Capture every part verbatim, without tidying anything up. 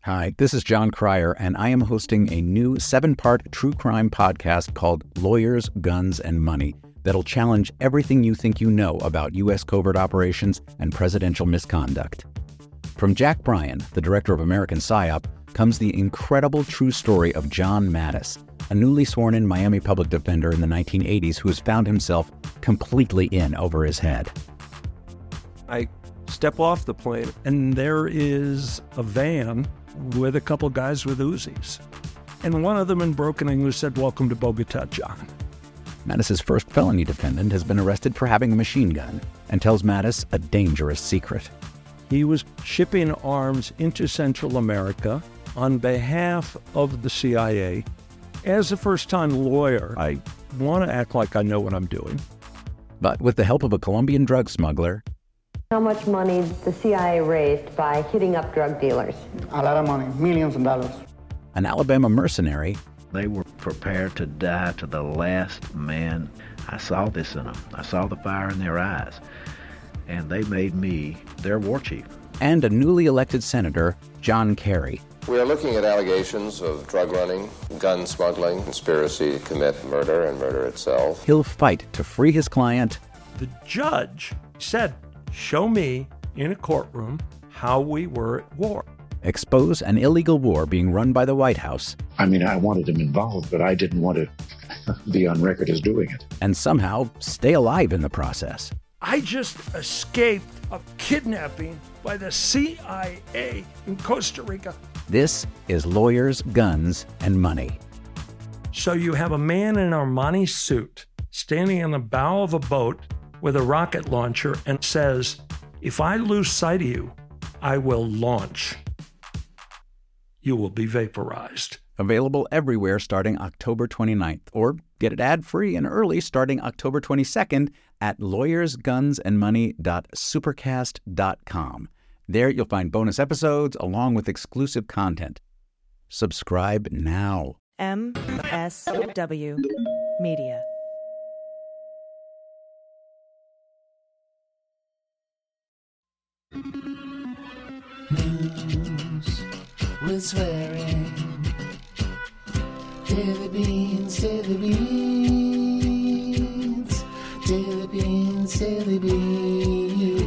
Hi, this is John Cryer, and I am hosting a new seven-part true crime podcast called Lawyers, Guns, and Money that'll challenge everything you think you know about U S covert operations and presidential misconduct. From Jack Bryan, the director of American PSYOP, comes the incredible true story of John Mattis, a newly sworn-in Miami public defender in the nineteen eighties who has found himself completely in over his head. I step off the plane, and there is a van with a couple guys with Uzis. And one of them in broken English said, "Welcome to Bogota, John." Mattis's first felony defendant has been arrested for having a machine gun and tells Mattis a dangerous secret. He was shipping arms into Central America on behalf of the C I A. As a first-time lawyer, I want to act like I know what I'm doing. But with the help of a Colombian drug smuggler, how much money the C I A raised by hitting up drug dealers? A lot of money, millions of dollars. An Alabama mercenary, they were prepared to die to the last man. I saw this in them. I saw the fire in their eyes. And they made me their war chief. and a newly elected Senator, John Kerry. We are looking at allegations of drug running, gun smuggling, conspiracy to commit murder and murder itself. He'll fight to free his client. The judge said, "Show me in a courtroom how we were at war." Expose an illegal war being run by the White House. I mean, I wanted him involved, but I didn't want to be on record as doing it. And somehow stay alive in the process. I just escaped a kidnapping by the C I A in Costa Rica. This is Lawyers, Guns, and Money. So you have a man in an Armani suit standing on the bow of a boat with a rocket launcher and says, "If I lose sight of you, I will launch. You will be vaporized." Available everywhere starting October twenty-ninth, or get it ad-free and early starting October twenty-second at lawyers guns and money dot supercast dot com. There you'll find bonus episodes along with exclusive content. Subscribe now. M S W Media. News with swearing. Daily beans, daily beans. Daily beans, daily beans.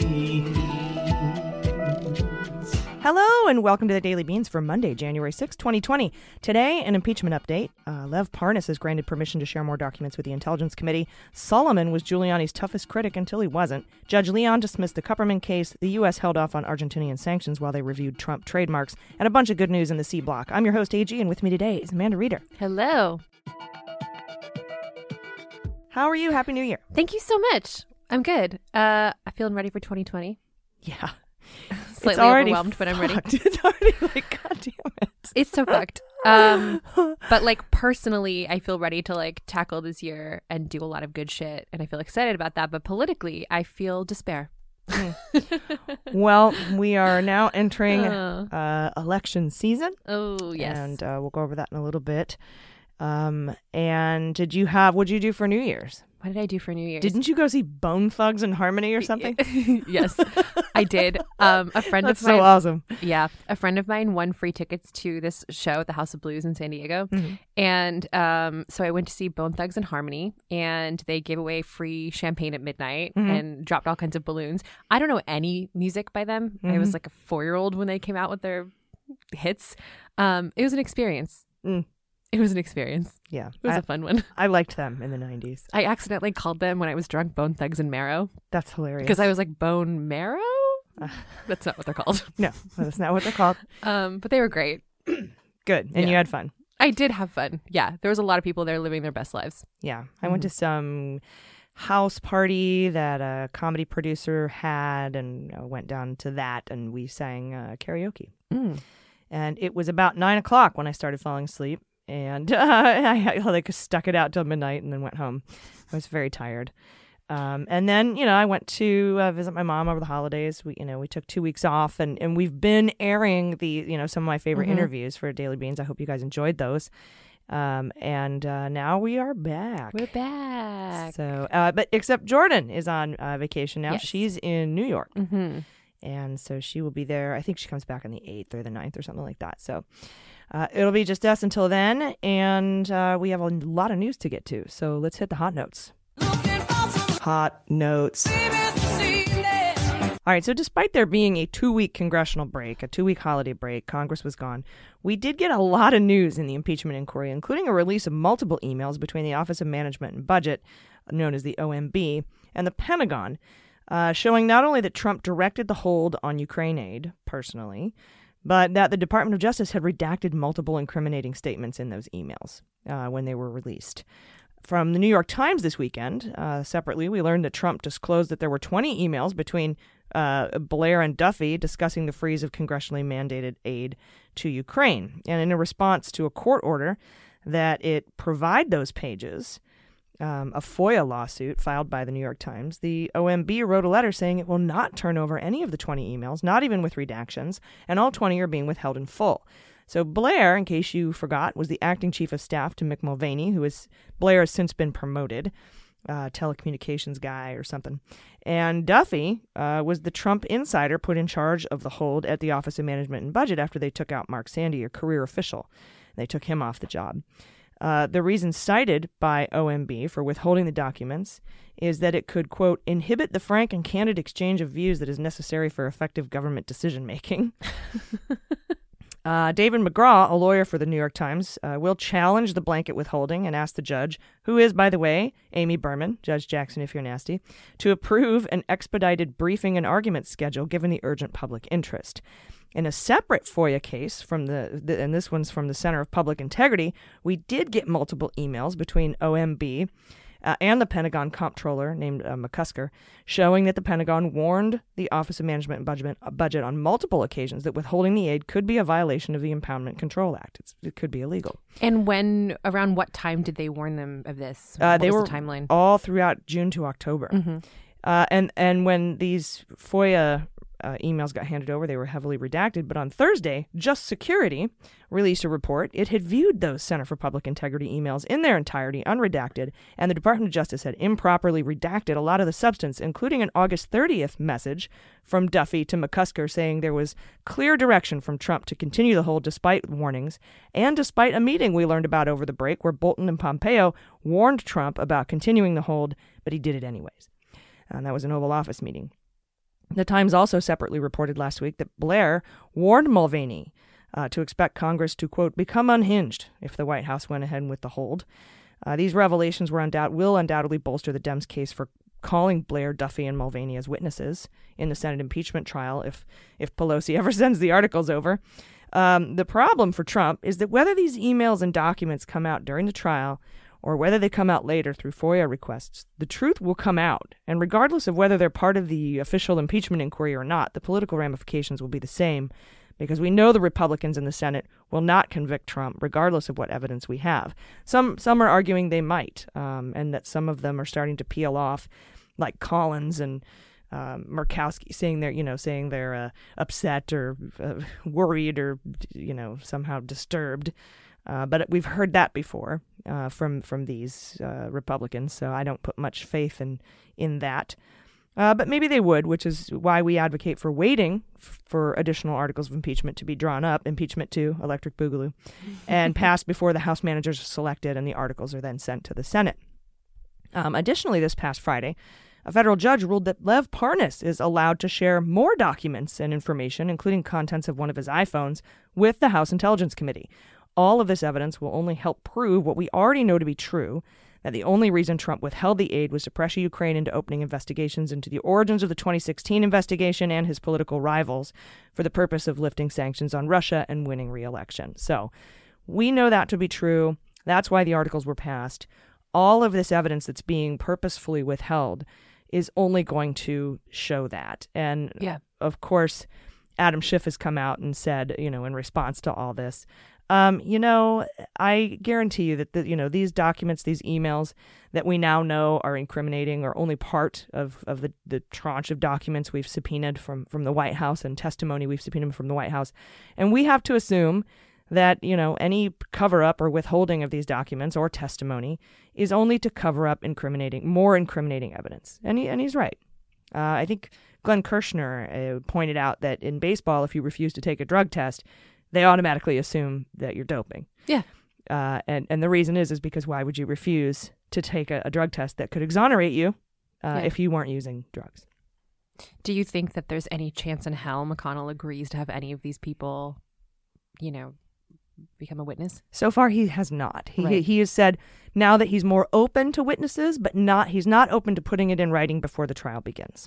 Hello and welcome to the Daily Beans for Monday, January sixth, twenty twenty. Today, an impeachment update. Uh, Lev Parnas has granted permission to share more documents with the Intelligence Committee. Solomon was Giuliani's toughest critic until he wasn't. Judge Leon dismissed the Kupperman case. The U S held off on Argentinian sanctions while they reviewed Trump trademarks. And a bunch of good news in the C block. I'm your host, A G, and with me today is Amanda Reeder. Hello. How are you? Happy New Year. Thank you so much. I'm good. Uh, I'm feeling ready for twenty twenty. Yeah. Slightly it's already overwhelmed, but I'm ready. It's already like, God damn it. It's so fucked. Um, but like personally, I feel ready to like tackle this year and do a lot of good shit. And I feel excited about that. But politically, I feel despair. Well, we are now entering Uh. uh, election season. Oh, yes. And uh, we'll go over that in a little bit. Um, and did you have, what did you do for New Year's? What did I do for New Year's? Didn't you go see Bone Thugs and Harmony or something? Yes, I did. Um, a friend That's of mine. so awesome. Yeah. A friend of mine won free tickets to this show at the House of Blues in San Diego. Mm-hmm. And um, so I went to see Bone Thugs and Harmony, and they gave away free champagne at midnight Mm-hmm. and dropped all kinds of balloons. I don't know any music by them. Mm-hmm. I was like a four-year-old when they came out with their hits. Um, it was an experience. Mm. It was an experience. Yeah. It was I, a fun one. I liked them in the nineties. I accidentally called them when I was drunk Bone Thugs and Marrow That's hilarious. because I was like, Bone Marrow? Uh, That's not what they're called. no, that's not what they're called. Um, but they were great. Good. And Yeah. you had fun. I did have fun. Yeah. There was a lot of people there living their best lives. Yeah. I went to some house party that a comedy producer had and uh, went down to that and we sang uh, karaoke. Mm. And it was about nine o'clock when I started falling asleep. And uh, I, I like stuck it out till midnight and then went home. I was very tired. Um, and then, you know, I went to uh, visit my mom over the holidays. We, you know, we took two weeks off and, and we've been airing the, you know, some of my favorite Mhm. interviews for Daily Beans. I hope you guys enjoyed those. Um, and uh, now we are back. We're back. So, uh, but except Jordan is on uh, vacation now. Yes. She's in New York. Mm-hmm. And so she will be there. I think she comes back on the eighth or the ninth or something like that. So uh, it'll be just us until then. And uh, we have a lot of news to get to. So let's hit the hot notes. Hot notes. All right, so despite there being a two-week congressional break, a two-week holiday break, Congress was gone, we did get a lot of news in the impeachment inquiry, including a release of multiple emails between the Office of Management and Budget, known as the O M B, and the Pentagon, uh, showing not only that Trump directed the hold on Ukraine aid personally, but that the Department of Justice had redacted multiple incriminating statements in those emails uh, when they were released. From the New York Times this weekend, uh, separately, we learned that Trump disclosed that there were twenty emails between uh, Blair and Duffy discussing the freeze of congressionally mandated aid to Ukraine. And in a response to a court order that it provide those pages, um, a FOIA lawsuit filed by the New York Times, the O M B wrote a letter saying it will not turn over any of the twenty emails, not even with redactions, and all twenty are being withheld in full. So Blair, in case you forgot, was the acting chief of staff to Mick Mulvaney, who is Blair has since been promoted, uh, telecommunications guy or something. And Duffy uh, was the Trump insider put in charge of the hold at the Office of Management and Budget after they took out Mark Sandy, a career official. They took him off the job. Uh, the reason cited by O M B for withholding the documents is that it could, quote, inhibit the frank and candid exchange of views that is necessary for effective government decision-making. Uh, David McGraw, a lawyer for the New York Times, uh, will challenge the blanket withholding and ask the judge, who is, by the way, Amy Berman, Judge Jackson if you're nasty, to approve an expedited briefing and argument schedule given the urgent public interest. In a separate FOIA case, from the, the and this one's from the Center of Public Integrity, we did get multiple emails between O M B Uh, and the Pentagon comptroller named uh, McCusker, showing that the Pentagon warned the Office of Management and Budget, uh, budget on multiple occasions that withholding the aid could be a violation of the Impoundment Control Act. It's, it could be illegal. And when, around what time did they warn them of this? Uh, what they was were the timeline? All throughout June to October. Mm-hmm. Uh, and, and when these FOIA uh, emails got handed over, they were heavily redacted. But on Thursday, Just Security released a report. It had viewed those Center for Public Integrity emails in their entirety, unredacted, and the Department of Justice had improperly redacted a lot of the substance, including an August thirtieth message from Duffy to McCusker saying there was clear direction from Trump to continue the hold despite warnings, and despite a meeting we learned about over the break where Bolton and Pompeo warned Trump about continuing the hold, but he did it anyways. And that was an Oval Office meeting. The Times also separately reported last week that Blair warned Mulvaney uh, to expect Congress to, quote, become unhinged if the White House went ahead with the hold. Uh, these revelations were undoubt- will undoubtedly bolster the Dems' case for calling Blair, Duffy, and Mulvaney as witnesses in the Senate impeachment trial if, if Pelosi ever sends the articles over. Um, the problem for Trump is that whether these emails and documents come out during the trial or whether they come out later through FOIA requests, the truth will come out. And regardless of whether they're part of the official impeachment inquiry or not, the political ramifications will be the same, because we know the Republicans in the Senate will not convict Trump, regardless of what evidence we have. Some some are arguing they might, um, and that some of them are starting to peel off, like Collins and um, Murkowski, saying they're you know saying they're uh, upset or uh, worried or you know somehow disturbed. Uh, but we've heard that before uh, from from these uh, Republicans, so I don't put much faith in in that. Uh, but maybe they would, which is why we advocate for waiting f- for additional articles of impeachment to be drawn up, impeachment two, Electric Boogaloo, and passed before the House managers are selected and the articles are then sent to the Senate. Um, additionally, this past Friday, a federal judge ruled that Lev Parnas is allowed to share more documents and information, including contents of one of his iPhones, with the House Intelligence Committee. All of this evidence will only help prove what we already know to be true, that the only reason Trump withheld the aid was to pressure Ukraine into opening investigations into the origins of the twenty sixteen investigation and his political rivals for the purpose of lifting sanctions on Russia and winning re-election. So we know that to be true. That's why the articles were passed. All of this evidence that's being purposefully withheld is only going to show that. And yeah. Of course, Adam Schiff has come out and said, you know, in response to all this, Um, you know, I guarantee you that, the, you know, these documents, these emails that we now know are incriminating are only part of, of the, the tranche of documents we've subpoenaed from, from the White House and testimony we've subpoenaed from the White House. And we have to assume that, you know, any cover-up or withholding of these documents or testimony is only to cover up incriminating, more incriminating evidence. And, he, and he's right. Uh, I think Glenn Kirshner uh, pointed out that in baseball, if you refuse to take a drug test, they automatically assume that you're doping. Yeah. Uh, and, and the reason is, is because why would you refuse to take a, a drug test that could exonerate you uh, Yeah. if you weren't using drugs? Do you think that there's any chance in hell McConnell agrees to have any of these people, you know, become a witness? So far, he has not. He Right. he has said now that he's more open to witnesses, but not he's not open to putting it in writing before the trial begins.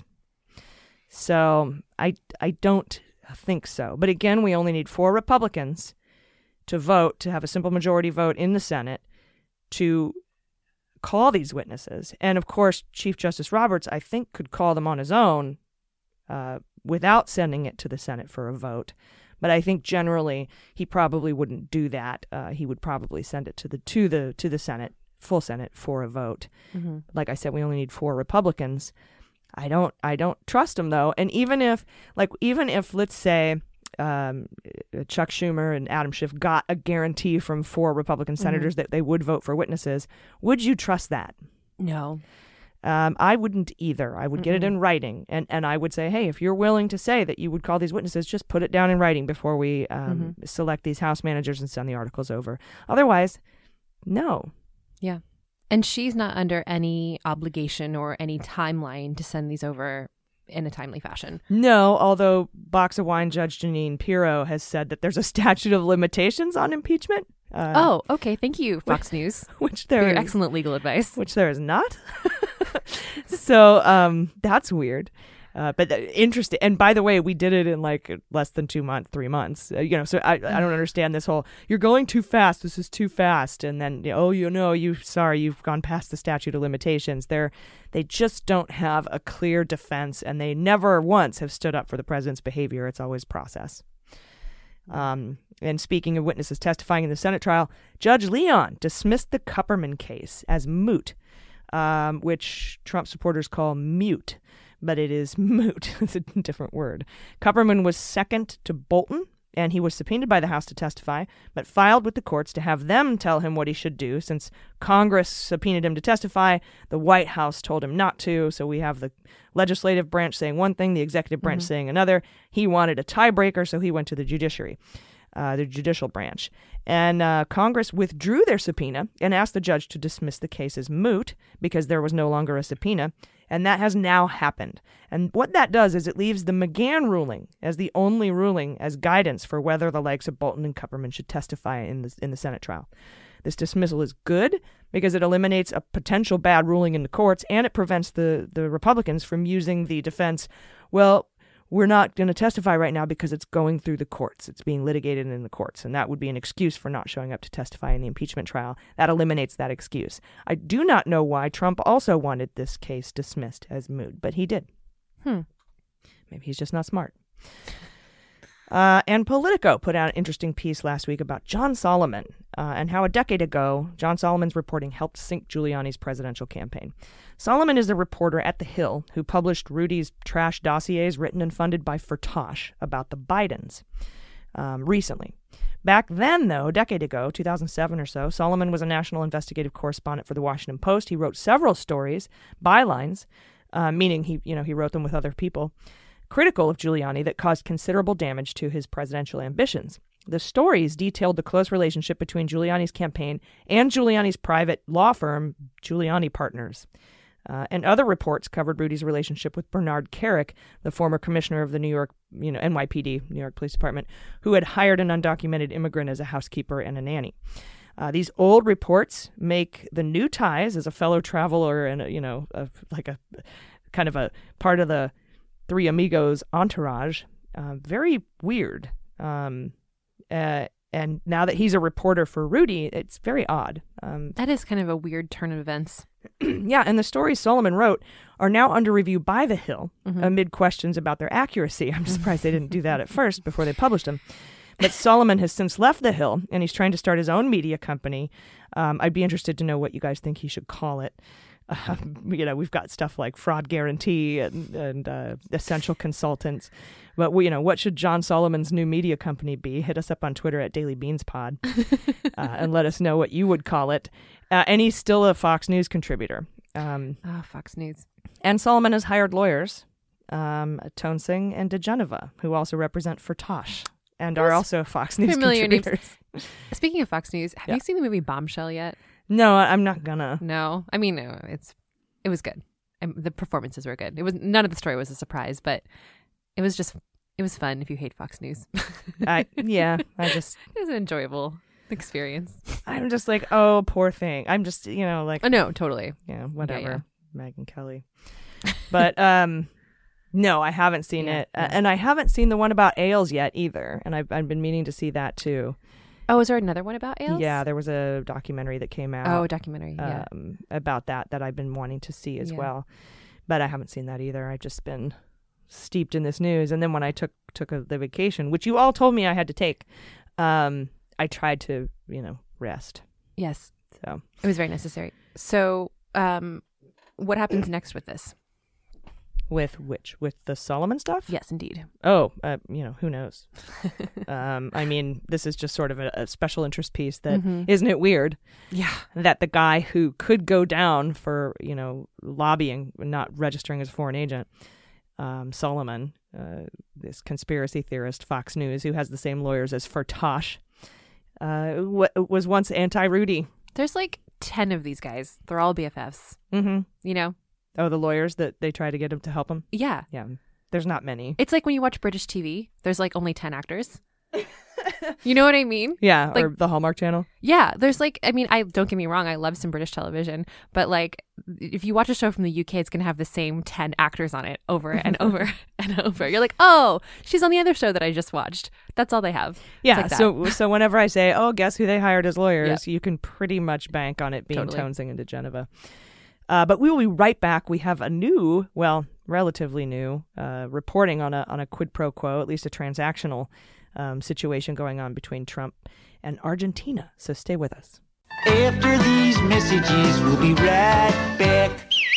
So I I don't think so. But again, we only need four Republicans to vote, to have a simple majority vote in the Senate to call these witnesses. And of course, Chief Justice Roberts, I think, could call them on his own uh, without sending it to the Senate for a vote. But I think generally he probably wouldn't do that. Uh, he would probably send it to the to the to the Senate, full Senate, for a vote. Mm-hmm. Like I said, we only need four Republicans. I don't I don't trust him though. And even if like even if let's say um, Chuck Schumer and Adam Schiff got a guarantee from four Republican senators mm-hmm. that they would vote for witnesses, would you trust that? No. Um, I wouldn't either. I would get Mm-mm. it in writing, and, and I would say, hey, if you're willing to say that you would call these witnesses, just put it down in writing before we um, Mm-hmm. select these House managers and send the articles over. Otherwise, no. Yeah. And she's not under any obligation or any timeline to send these over in a timely fashion. No, although Box of Wine Judge Janine Pirro has said that there's a statute of limitations on impeachment. Uh, oh, okay. Thank you, Fox News. Which for there your is, excellent legal advice. Which there is not. So um, that's weird. Uh, but uh, interesting. And by the way, we did it in like less than two months, three months. Uh, you know, so I I don't understand this whole, you're going too fast. This is too fast. And then, you know, oh, you know, you sorry, you've gone past the statute of limitations. They're, they just don't have a clear defense, and they never once have stood up for the president's behavior. It's always process. Um, and speaking of witnesses testifying in the Senate trial, Judge Leon dismissed the Kupperman case as moot, um, which Trump supporters call mute. But it is moot. It's a different word. Kupperman was second to Bolton, and he was subpoenaed by the House to testify, but filed with the courts to have them tell him what he should do. Since Congress subpoenaed him to testify, the White House told him not to. So we have the legislative branch saying one thing, the executive branch Mm-hmm. saying another. He wanted a tiebreaker, so he went to the judiciary, uh, the judicial branch. And uh, Congress withdrew their subpoena and asked the judge to dismiss the case as moot because there was no longer a subpoena. And that has now happened. And what that does is it leaves the McGahn ruling as the only ruling as guidance for whether the likes of Bolton and Kupperman should testify in the, in the Senate trial. This dismissal is good because it eliminates a potential bad ruling in the courts, and it prevents the, the Republicans from using the defense, well, we're not going to testify right now because it's going through the courts. It's being litigated in the courts, and that would be an excuse for not showing up to testify in the impeachment trial. That eliminates that excuse. I do not know why Trump also wanted this case dismissed as moot, but he did. Hmm. Maybe he's just not smart. Uh, and Politico put out an interesting piece last week about John Solomon uh, and how a decade ago, John Solomon's reporting helped sink Giuliani's presidential campaign. Solomon is a reporter at The Hill who published Rudy's trash dossiers written and funded by Firtash about the Bidens um, recently. Back then, though, a decade ago, two thousand seven or so, Solomon was a national investigative correspondent for The Washington Post. He wrote several stories, bylines, uh, meaning he, you know, he wrote them with other people, critical of Giuliani that caused considerable damage to his presidential ambitions. The stories detailed the close relationship between Giuliani's campaign and Giuliani's private law firm, Giuliani Partners. Uh, and other reports covered Rudy's relationship with Bernard Kerik, the former commissioner of the New York, you know, N Y P D, New York Police Department, who had hired an undocumented immigrant as a housekeeper and a nanny. Uh, these old reports make the new ties as a fellow traveler and, a, you know, a, like a kind of a part of the Three Amigos entourage uh, very weird. Um, uh, and now that he's a reporter for Rudy, it's very odd. Um, that is kind of a weird turn of events. Yeah, and the stories Solomon wrote are now under review by The Hill mm-hmm. amid questions about their accuracy. I'm surprised they didn't do that at first before they published them. But Solomon has since left The Hill, and he's trying to start his own media company. Um, I'd be interested to know what you guys think he should call it. Uh, you know, we've got stuff like Fraud Guarantee and, and uh, Essential Consultants. But, we, you know, what should John Solomon's new media company be? Hit us up on Twitter at Daily Beans Pod uh, and let us know what you would call it. Uh, and he's still a Fox News contributor. Um, oh, Fox News. And Solomon has hired lawyers um, Toensing and DeGeneva, who also represent Firtash and are Those also Fox News familiar names. contributors. Speaking of Fox News, have Yeah. you seen the movie Bombshell yet? No, I'm not gonna. No, I mean, no, it's it was good. I the performances were good. It was none of the story was a surprise, but it was just it was fun. If you hate Fox News, I, yeah, I just it was an enjoyable experience. I'm just like, oh, poor thing. I'm just, you know, like, Oh no, totally. yeah, whatever, yeah. Megyn Kelly. But um, no, I haven't seen Yeah, it, yeah. Uh, and I haven't seen the one about Ailes yet either. And I've I've been meaning to see that too. Oh, is there another one about Ailes? Yeah, there was a documentary that came out. Oh, a documentary. Yeah. um, about that that I've been wanting to see as Yeah. well, but I haven't seen that either. I've just been steeped in this news, and then when I took took a, the vacation, which you all told me I had to take, um, I tried to you know rest. Yes, So it was very necessary. So, um, what happens next with this? with which with the Solomon stuff? Yes, indeed. Oh, uh, you know who knows? um, I mean, this is just sort of a, a special interest piece. That Mhm. isn't it weird Yeah. that the guy who could go down for you know lobbying, not registering as a foreign agent, um, Solomon, uh, this conspiracy theorist, Fox News, who has the same lawyers as Firtash, uh, w- was once anti-Rudy. There's like ten of these guys. They're all B F Fs. Mm-hmm. You know? Oh, the lawyers that they try to get him to help him. Yeah. Yeah, there's not many. It's like when you watch British T V. There's like only ten actors. You know what I mean? Yeah, Like- or the Hallmark Channel. Yeah, there's like, I mean, I don't get me wrong, I love some British television, but like, if you watch a show from the U K, it's gonna have the same ten actors on it over and over and over. You're like, oh, she's on the other show that I just watched. That's all they have. Yeah, like that. so so whenever I say, oh, guess who they hired as lawyers, you can pretty much bank on it being Totally. Toensing and DeGeneva. Uh, but we will be right back. We have a new, well, relatively new, uh, reporting on a on a quid pro quo, at least a transactional um, situation going on between Trump and Argentina. So stay with us. After these messages, we'll be right back.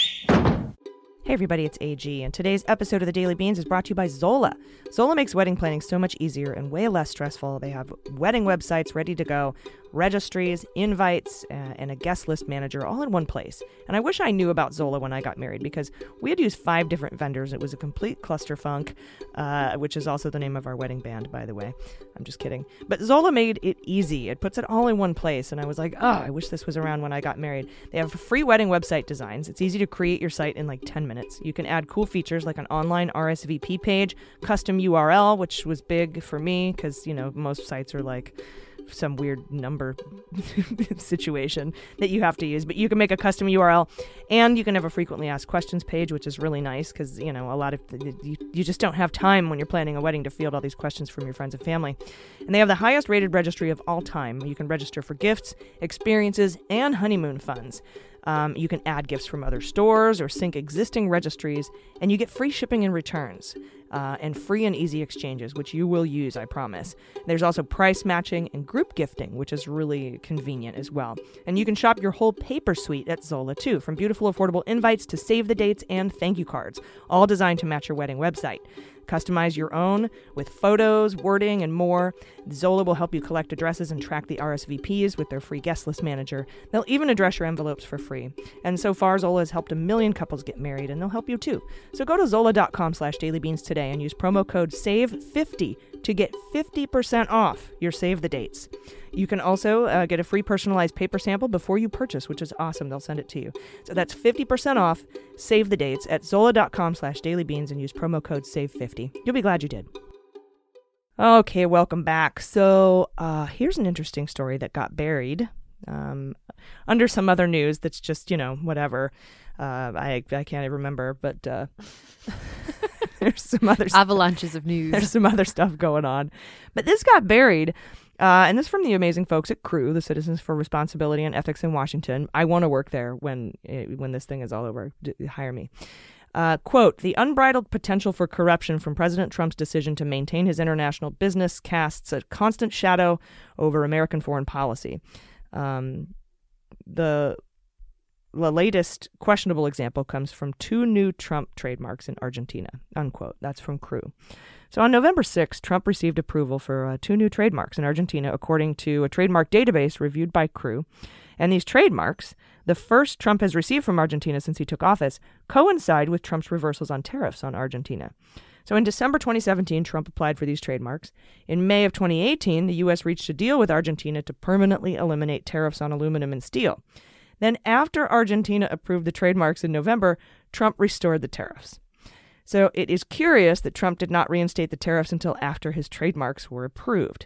Hey everybody, it's A G, and today's episode of the Daily Beans is brought to you by Zola. Zola makes wedding planning so much easier and way less stressful. They have wedding websites ready to go, registries, invites, uh, and a guest list manager all in one place. And I wish I knew about Zola when I got married, because we had used five different vendors. It was a complete clusterfunk, uh, which is also the name of our wedding band, by the way. I'm just kidding. But Zola made it easy. It puts it all in one place, and I was like, oh, I wish this was around when I got married. They have free wedding website designs. It's easy to create your site in like ten minutes. You can add cool features like an online R S V P page, custom U R L, which was big for me because, you know, most sites are like some weird number situation that you have to use, but you can make a custom U R L, and you can have a frequently asked questions page, which is really nice because, you know, a lot of the, you, you just don't have time when you're planning a wedding to field all these questions from your friends and family. And they have the highest rated registry of all time. You can register for gifts, experiences, and honeymoon funds. Um, you can add gifts from other stores or sync existing registries, and you get free shipping and returns, uh, and free and easy exchanges, which you will use, I promise. There's also price matching and group gifting, which is really convenient as well. And you can shop your whole paper suite at Zola, too, from beautiful, affordable invites to save the dates and thank you cards, all designed to match your wedding website. Customize your own with photos, wording, and more. Zola will help you collect addresses and track the R S V Ps with their free guest list manager. They'll even address your envelopes for free. And so far, Zola has helped a million couples get married, and they'll help you too. So go to zola.com slash dailybeans today and use promo code save fifty to get fifty percent off your Save the Dates. You can also uh, get a free personalized paper sample before you purchase, which is awesome. They'll send it to you. So that's fifty percent off Save the Dates at zola.com slash dailybeans and use promo code save fifty. You'll be glad you did. Okay, welcome back. So uh, here's an interesting story that got buried um, under some other news that's just, you know, whatever. Uh, I I can't even remember, but uh, there's some other avalanches of news. There's some other stuff going on, but this got buried, uh, and this is from the amazing folks at C R E W, the Citizens for Responsibility and Ethics in Washington. I want to work there when when this thing is all over. D- hire me. Uh, quote, the unbridled potential for corruption from President Trump's decision to maintain his international business casts a constant shadow over American foreign policy. Um, the The latest questionable example comes from two new Trump trademarks in Argentina, unquote. That's from C R E W. So on November sixth, Trump received approval for uh, two new trademarks in Argentina, according to a trademark database reviewed by Crew. And these trademarks, the first Trump has received from Argentina since he took office, coincide with Trump's reversals on tariffs on Argentina. So in December twenty seventeen, Trump applied for these trademarks. In May of twenty eighteen, the U S reached a deal with Argentina to permanently eliminate tariffs on aluminum and steel. Then after Argentina approved the trademarks in November, Trump restored the tariffs. So it is curious that Trump did not reinstate the tariffs until after his trademarks were approved.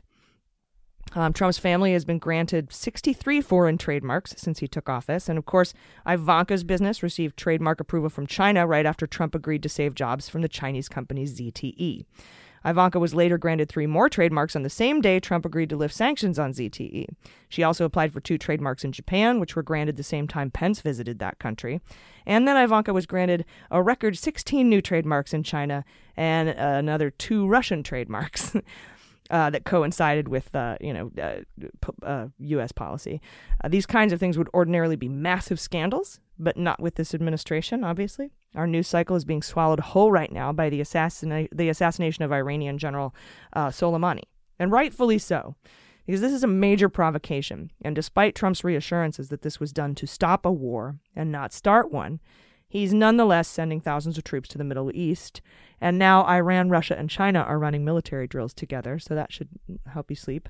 Um, Trump's family has been granted sixty-three foreign trademarks since he took office. And of course, Ivanka's business received trademark approval from China right after Trump agreed to save jobs from the Chinese company Z T E. Ivanka was later granted three more trademarks on the same day Trump agreed to lift sanctions on Z T E. She also applied for two trademarks in Japan, which were granted the same time Pence visited that country. And then Ivanka was granted a record sixteen new trademarks in China and uh, another two Russian trademarks uh, that coincided with uh, you know, uh, p- uh, U S policy. Uh, these kinds of things would ordinarily be massive scandals, but not with this administration, obviously. Our news cycle is being swallowed whole right now by the, assassina- the assassination of Iranian General uh, Soleimani, and rightfully so, because this is a major provocation. And despite Trump's reassurances that this was done to stop a war and not start one, he's nonetheless sending thousands of troops to the Middle East. And now Iran, Russia, and China are running military drills together, so that should help you sleep.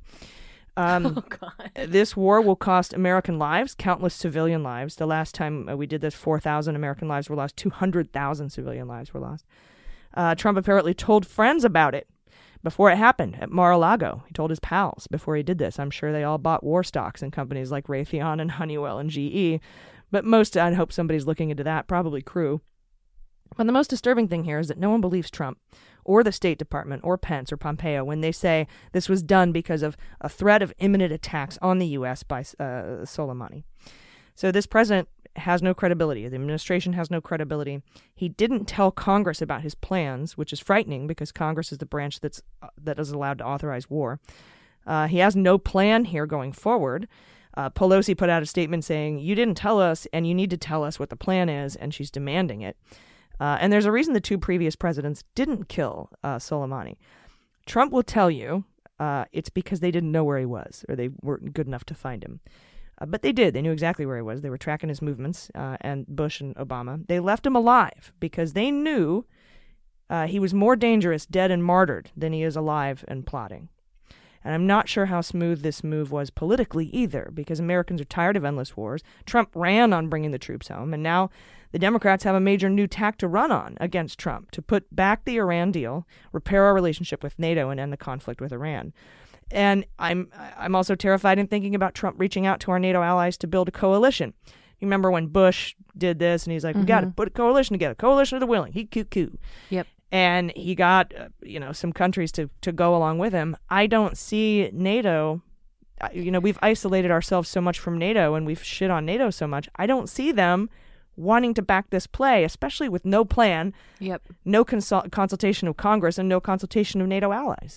Um, oh, God. This war will cost American lives, countless civilian lives. The last time we did this, four thousand American lives were lost. two hundred thousand civilian lives were lost. Uh, Trump apparently told friends about it before it happened at Mar-a-Lago. He told his pals before he did this. I'm sure they all bought war stocks in companies like Raytheon and Honeywell and G E. But most, I hope somebody's looking into that, probably Crew. But the most disturbing thing here is that no one believes Trump or the State Department or Pence or Pompeo when they say this was done because of a threat of imminent attacks on the U S by uh, Soleimani. So this president has no credibility. The administration has no credibility. He didn't tell Congress about his plans, which is frightening because Congress is the branch that's uh, that is allowed to authorize war. Uh, he has no plan here going forward. Uh, Pelosi put out a statement saying, you didn't tell us and you need to tell us what the plan is, and she's demanding it. Uh, and there's a reason the two previous presidents didn't kill uh, Soleimani. Trump will tell you uh, it's because they didn't know where he was or they weren't good enough to find him. Uh, but they did. They knew exactly where he was. They were tracking his movements, uh, and Bush and Obama. They left him alive because they knew uh, he was more dangerous dead and martyred than he is alive and plotting. And I'm not sure how smooth this move was politically either, because Americans are tired of endless wars. Trump ran on bringing the troops home, and now the Democrats have a major new tack to run on against Trump to put back the Iran deal, repair our relationship with NATO, and end the conflict with Iran. And I'm I'm also terrified in thinking about Trump reaching out to our NATO allies to build a coalition. You remember when Bush did this, and he's like, mm-hmm. we got to put a coalition together, coalition of the willing, he coo coo. Yep. And he got, uh, you know, some countries to, to go along with him. I don't see NATO, you know, we've isolated ourselves so much from NATO and we've shit on NATO so much. I don't see them wanting to back this play, especially with no plan, yep. no consult- consultation of Congress, and no consultation of NATO allies.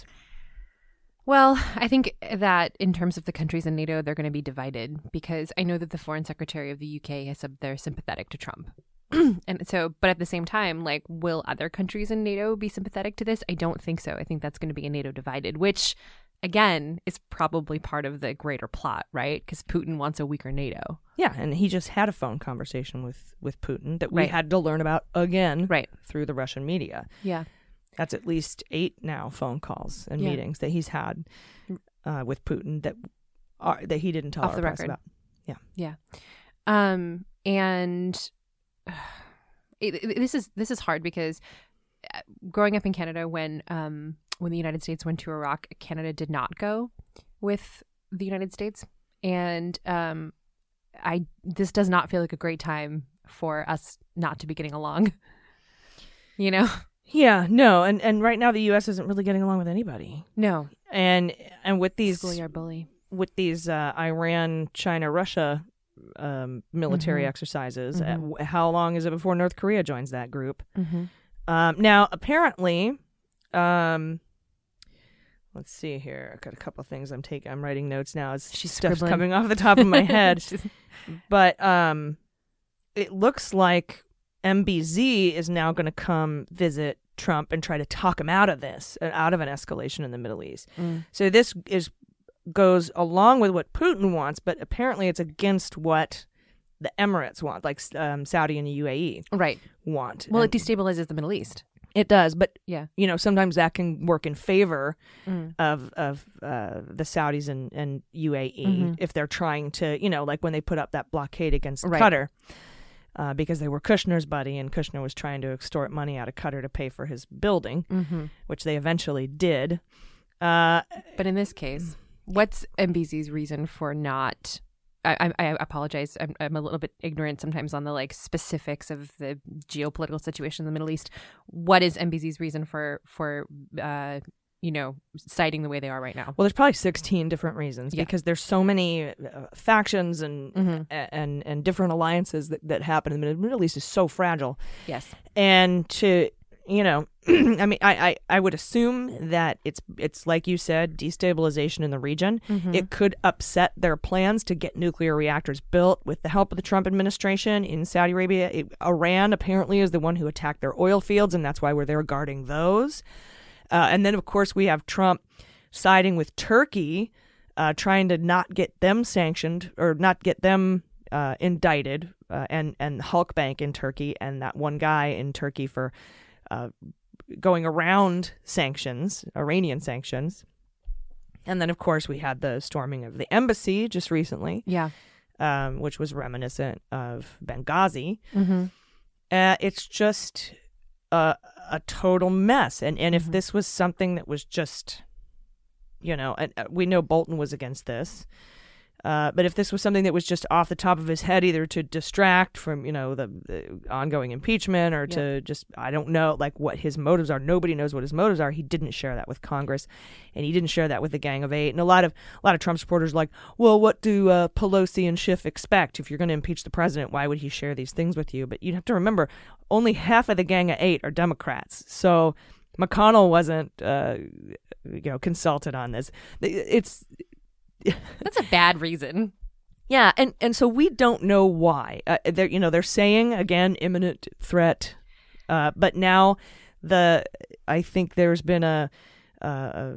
Well, I think that in terms of the countries in NATO, they're going to be divided because I know that the Foreign Secretary of the U K has said they're sympathetic to Trump. And so, but at the same time, like, will other countries in NATO be sympathetic to this? I don't think so. I think that's going to be a NATO divided, which, again, is probably part of the greater plot, right? Because Putin wants a weaker NATO. Yeah, and he just had a phone conversation with, with Putin that we right. had to learn about again right. through the Russian media. Yeah. That's at least eight now phone calls and yeah. meetings that he's had uh, with Putin that are, that he didn't tell Off our the press record. about. Yeah. Yeah. Um, and it, it, this is this is hard because growing up in Canada, when um, when the United States went to Iraq, Canada did not go with the United States, and um, I this does not feel like a great time for us not to be getting along. You know. Yeah, no, and, and right now the U S isn't really getting along with anybody. No, and and with these schoolyard bully, with these uh, Iran, China, Russia um, military mm-hmm. exercises, mm-hmm. Uh, how long is it before North Korea joins that group? Mm-hmm. Um, now, apparently, um, let's see here. I've got a couple of things I'm taking. I'm writing notes now. It's She's stuff's scribbling. coming off the top of my head, but um, it looks like M B Z is now going to come visit Trump and try to talk him out of this, uh, out of an escalation in the Middle East. Mm. So this is goes along with what Putin wants, but apparently it's against what the Emirates want, like um, Saudi and the U A E right. want. Well, and it destabilizes the Middle East. It does, but yeah, you know, sometimes that can work in favor mm. of of uh, the Saudis and, and U A E mm-hmm. if they're trying to, you know, like when they put up that blockade against right. Qatar. Uh, because they were Kushner's buddy, and Kushner was trying to extort money out of Qatar to pay for his building, mm-hmm. which they eventually did. Uh, but in this case, what's M B Z's reason for not? I, I, I apologize. I'm, I'm a little bit ignorant sometimes on the like specifics of the geopolitical situation in the Middle East. What is M B Z's reason for for uh, you know, citing the way they are right now? Well, there's probably sixteen different reasons yeah. because there's so many uh, factions and, mm-hmm. and and different alliances that, that happen in the Middle, Middle East is so fragile. Yes. And to, you know, I mean, I, I, I would assume that it's, it's like you said, destabilization in the region. Mm-hmm. It could upset their plans to get nuclear reactors built with the help of the Trump administration in Saudi Arabia. It, Iran apparently is the one who attacked their oil fields, and that's why we're there guarding those. Uh, and then, of course, we have Trump siding with Turkey, uh, trying to not get them sanctioned or not get them uh, indicted, uh, and, and Halk Bank in Turkey and that one guy in Turkey for uh, going around sanctions, Iranian sanctions. And then, of course, we had the storming of the embassy just recently, yeah, um, which was reminiscent of Benghazi. Mm-hmm. Uh, it's just... A, a total mess. And and mm-hmm. if this was something that was just, you know, and we know Bolton was against this, uh, but if this was something that was just off the top of his head, either to distract from, you know, the, the ongoing impeachment or yeah. to just, I don't know, like what his motives are. Nobody knows what his motives are. He didn't share that with Congress, and he didn't share that with the Gang of Eight. And a lot of a lot of Trump supporters are like, well, what do uh, Pelosi and Schiff expect? If you're going to impeach the president, why would he share these things with you? But you have to remember, only half of the Gang of Eight are Democrats. So McConnell wasn't, uh, you know, consulted on this. It's that's a bad reason. Yeah, and, and so we don't know why. Uh, they're you know they're saying again imminent threat, uh, but now the I think there's been a, uh,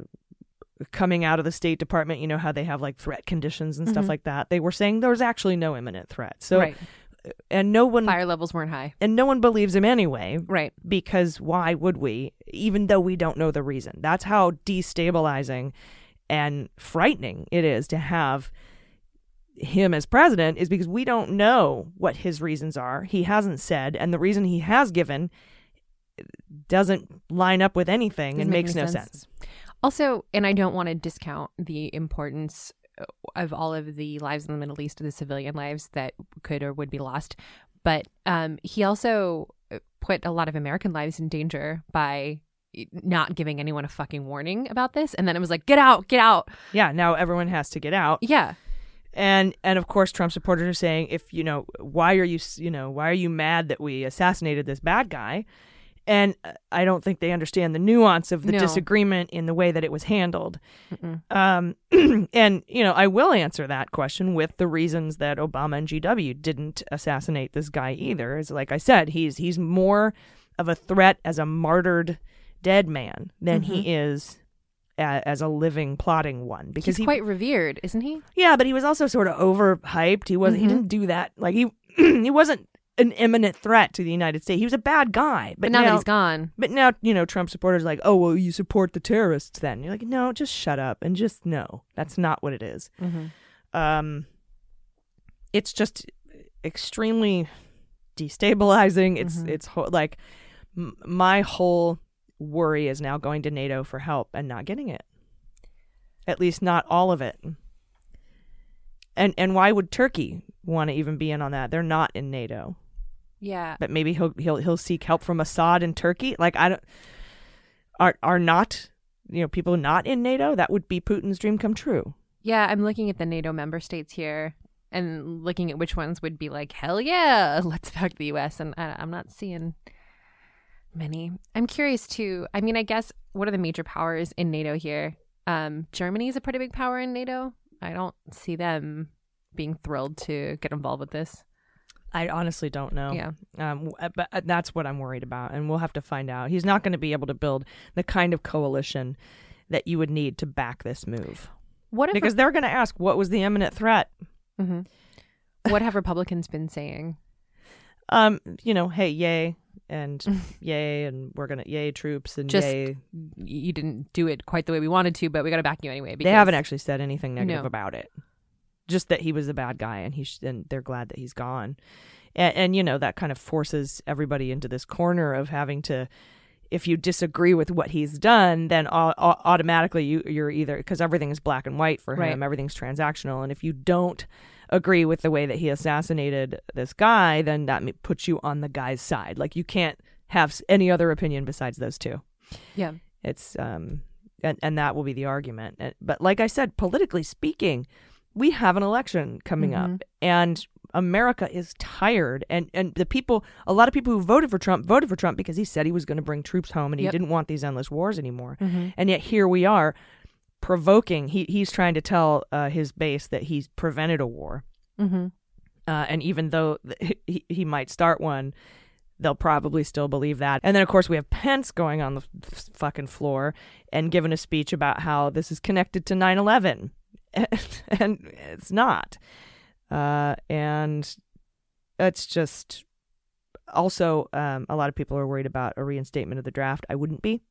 a coming out of the State Department. You know how they have like threat conditions and mm-hmm. stuff like that. They were saying there was actually no imminent threat. So. Right. And no one fire levels weren't high, and no one believes him anyway, right? Because why would we? Even though we don't know the reason. That's how destabilizing and frightening it is to have him as president, is because we don't know what his reasons are. He hasn't said, and the reason he has given doesn't line up with anything Doesn't and make makes no sense. sense. Also, and I don't want to discount the importance of all of the lives in the Middle East, the civilian lives that could or would be lost. But um, he also put a lot of American lives in danger by not giving anyone a fucking warning about this. And then it was like, get out, get out. Yeah, now everyone has to get out. Yeah. And and of course, Trump supporters are saying, if, you know, why are you, you know, why are you mad that we assassinated this bad guy? And I don't think they understand the nuance of the No. disagreement in the way that it was handled. Um, and, you know, I will answer that question with the reasons that Obama and G W didn't assassinate this guy either. Is like I said, he's he's more of a threat as a martyred dead man than Mm-hmm. he is a, as a living, plotting one. Because He's he, quite revered, isn't he? yeah, but he was also sort of overhyped. He wasn't. Mhm. He didn't do that. Like he he wasn't an imminent threat to the United States. He was a bad guy. But, But now, that he's gone. But now, you know, Trump supporters are like, oh, well, you support the terrorists then. You're like, no, just shut up and just no. That's not what it is. Mm-hmm. Um, it's just extremely destabilizing. It's, Mhm. it's ho- like m- my whole worry is now going to NATO for help and not getting it. At least not all of it. And and why would Turkey want to even be in on that? They're not in NATO. Yeah. But maybe he'll he'll he'll seek help from Assad in Turkey. Like I don't are are not, you know, people not in NATO. That would be Putin's dream come true. Yeah, I'm looking at the NATO member states here and looking at which ones would be like, hell yeah, let's back the U S. And I, I'm not seeing many. I'm curious too. I mean, I guess what are the major powers in NATO here? Um, Germany is a pretty big power in NATO. I don't see them being thrilled to get involved with this. I honestly don't know. Yeah. Um, but that's what I'm worried about, and we'll have to find out. He's not going to be able to build the kind of coalition that you would need to back this move. What if because they're going to ask, what was the imminent threat? Mm-hmm. What have Republicans been saying? Um, you know, hey, yay, and yay, and we're gonna yay troops, and Just, yay. You didn't do it quite the way we wanted to, but we got to back you anyway. They haven't actually said anything negative No. about it. Just that he was a bad guy, and he sh- and they're glad that he's gone. And, and you know that kind of forces everybody into this corner of having to. If you disagree with what he's done, then au- au- automatically you, you're either because everything is black and white for him, Right. everything's transactional, and if you don't agree with the way that he assassinated this guy, then that m- puts you on the guy's side. Like you can't have s- any other opinion besides those two. Yeah, it's um, and and that will be the argument. And- But like I said, politically speaking, we have an election coming Mm-hmm. up, and America is tired. And and the people, a lot of people who voted for Trump voted for Trump because he said he was going to bring troops home, and he Yep. didn't want these endless wars anymore. Mm-hmm. And yet here we are. Provoking, he he's trying to tell uh, his base that he's prevented a war, Mm-hmm. uh, and even though th- he, he might start one, they'll probably still believe that. And then of course we have Pence going on the f- fucking floor and giving a speech about how this is connected to nine eleven, and it's not. Uh, and it's just also um, a lot of people are worried about a reinstatement of the draft. I wouldn't be.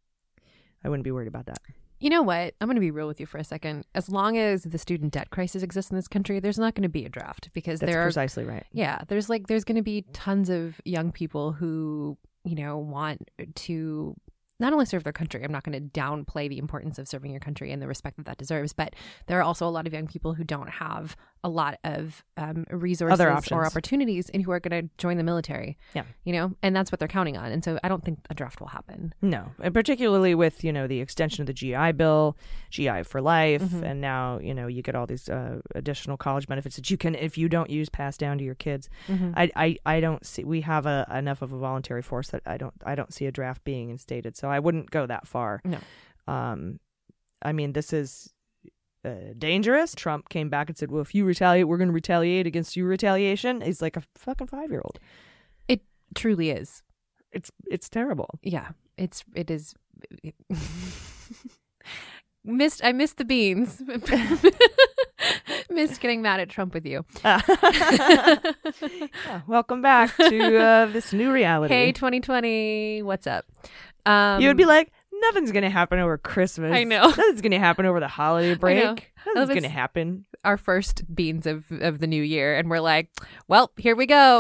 I wouldn't be worried about that. You know what? I'm going to be real with you for a second. As long as the student debt crisis exists in this country, there's not going to be a draft because That's there are precisely right. Yeah, there's like there's going to be tons of young people who, you know, want to not only serve their country. I'm not going to downplay the importance of serving your country and the respect that that deserves, but there are also a lot of young people who don't have a lot of um, resources Other or options. opportunities and who are going to join the military. Yeah. You know, and that's what they're counting on. And so I don't think a draft will happen. No, and particularly with, you know, the extension of the G I Bill, G I for life, Mhm. and now, you know, you get all these uh, additional college benefits that you can, if you don't use, pass down to your kids. Mhm. I, I, I don't see, we have a, enough of a voluntary force that I don't, I don't see a draft being instated. So I wouldn't go that far. No. Um, I mean, this is uh, dangerous. Trump came back and said, well, if you retaliate, we're going to retaliate against your retaliation. He's like a fucking five-year-old. It truly is. It's, it's terrible. Yeah, it's, it is. It, missed, I missed the beans. Missed getting mad at Trump with you. Uh, yeah, welcome back to uh, this new reality. Hey, twenty twenty, what's up? Um, you would be like, nothing's going to happen over Christmas. I know. Nothing's going to happen over the holiday break. know. Nothing's going to It's happen. Our first beans of, of the new year, and we're like, well, here we go.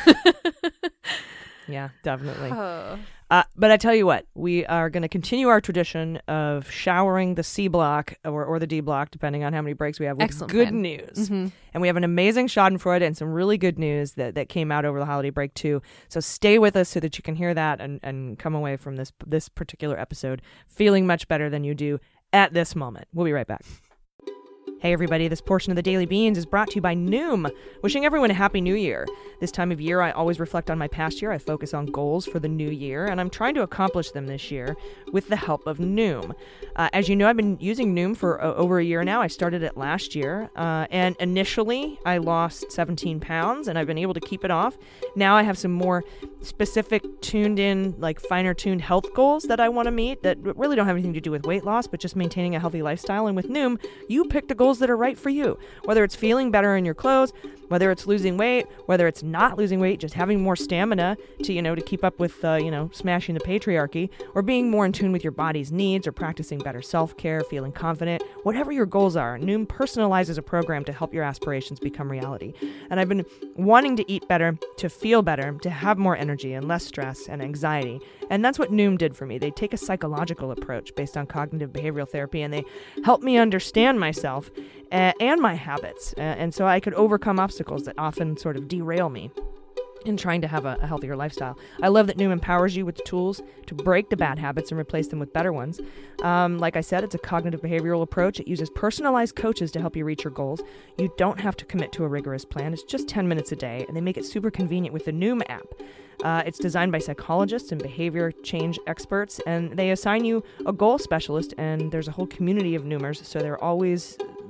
Yeah, definitely. Oh. Uh, but I tell you what, we are going to continue our tradition of showering the C block or, or the D block, depending on how many breaks we have, with Excellent good plan. news. Mm-hmm. And we have an amazing Schadenfreude and some really good news that, that came out over the holiday break, too. So stay with us so that you can hear that and, and come away from this this particular episode feeling much better than you do at this moment. We'll be right back. Hey everybody, this portion of the Daily Beans is brought to you by Noom, wishing everyone a happy new year. This time of year, I always reflect on my past year. I focus on goals for the new year, and I'm trying to accomplish them this year with the help of Noom. Uh, as you know, I've been using Noom for uh, over a year now. I started it last year, uh, and initially I lost seventeen pounds, and I've been able to keep it off. Now I have some more specific, tuned in, like finer tuned health goals that I want to meet that really don't have anything to do with weight loss, but just maintaining a healthy lifestyle. And with Noom, you pick the goals that are right for you, whether it's feeling better in your clothes, whether it's losing weight, whether it's not losing weight, just having more stamina to, you know, to keep up with, uh, you know, smashing the patriarchy, or being more in tune with your body's needs, or practicing better self-care, feeling confident. Whatever your goals are, Noom personalizes a program to help your aspirations become reality. And I've been wanting to eat better, to feel better, to have more energy and less stress and anxiety. And that's what Noom did for me. They take a psychological approach based on cognitive behavioral therapy, and they help me understand myself uh, and my habits. Uh, and so I could overcome obstacles that often sort of derail me in trying to have a, a healthier lifestyle. I love that Noom empowers you with the tools to break the bad habits and replace them with better ones. Um, like I said, it's a cognitive behavioral approach. It uses personalized coaches to help you reach your goals. You don't have to commit to a rigorous plan. It's just ten minutes a day, and they make it super convenient with the Noom app. Uh, it's designed by psychologists and behavior change experts, and they assign you a goal specialist, and there's a whole community of Noomers, so they're always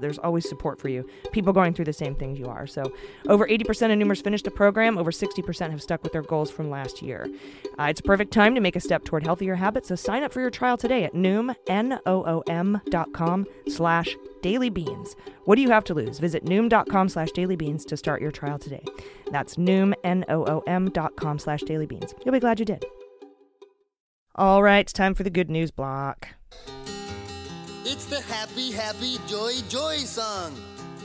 there's always support for you. People going through the same things you are. So over eighty percent of Noomers finished a program. Over sixty percent have stuck with their goals from last year. Uh, it's a perfect time to make a step toward healthier habits. So sign up for your trial today at Noom, N O O M dot com slash Daily Beans. What do you have to lose? Visit Noom.com slash Daily Beans to start your trial today. That's Noom, N O O M dot com slash Daily Beans. You'll be glad you did. All right, it's time for the good news block. It's the happy, happy, joy, joy song.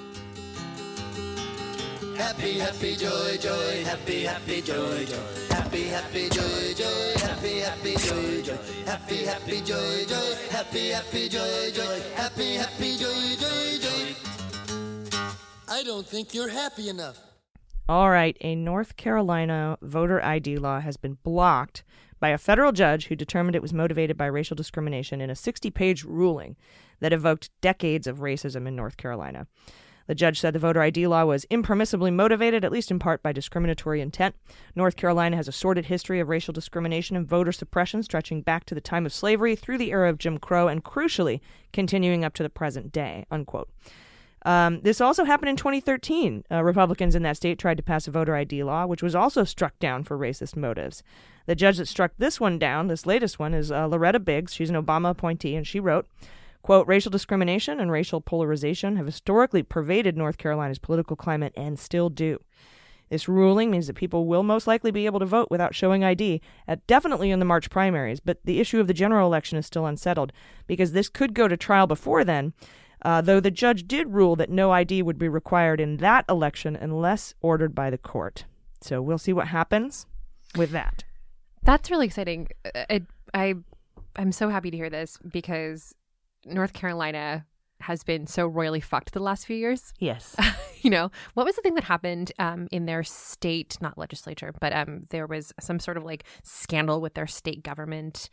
Happy, happy, joy, joy, happy, happy, joy, joy. Happy, happy, joy, joy, happy, happy, joy, joy. Happy, happy, joy, joy, happy, happy, joy, joy. Happy, happy, joy, joy, joy. I don't think you're happy enough. All right, a North Carolina voter I D law has been blocked by a federal judge who determined it was motivated by racial discrimination in a sixty-page ruling that evoked decades of racism in North Carolina. The judge said the voter I D law was impermissibly motivated, at least in part, by discriminatory intent. North Carolina has a sordid history of racial discrimination and voter suppression stretching back to the time of slavery, through the era of Jim Crow, and crucially, continuing up to the present day, unquote. Um, this also happened in twenty thirteen. Uh, Republicans in that state tried to pass a voter I D law, which was also struck down for racist motives. The judge that struck this one down, this latest one, is uh, Loretta Biggs. She's an Obama appointee, and she wrote, quote, racial discrimination and racial polarization have historically pervaded North Carolina's political climate and still do. This ruling means that people will most likely be able to vote without showing I D, at definitely in the March primaries, but the issue of the general election is still unsettled because this could go to trial before then, uh, though the judge did rule that no I D would be required in that election unless ordered by the court. So we'll see what happens with that. That's really exciting. I, I, I'm so happy to hear this because North Carolina has been so royally fucked the last few years. Yes. You know, what was the thing that happened um, in their state, not legislature, but um, there was some sort of like scandal with their state government.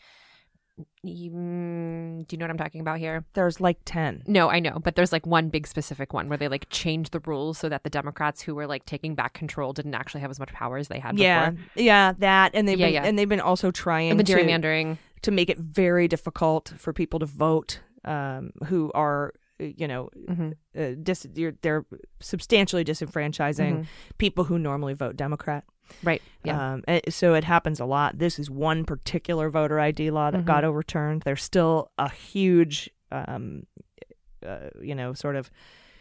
Mm, do you know what I'm talking about here? There's like ten. No, I know. But there's like one big specific one where they like changed the rules so that the Democrats who were like taking back control didn't actually have as much power as they had yeah. before. Yeah, that. And they've, yeah, been, yeah. and they've been also trying and the to, gerrymandering. to make it very difficult for people to vote um, who are, you know, mm-hmm. uh, dis- they're substantially disenfranchising mm-hmm. people who normally vote Democrat. Right. Yeah. Um, so it happens a lot. This is one particular voter I D law that mm-hmm. got overturned. There's still a huge, um, uh, you know, sort of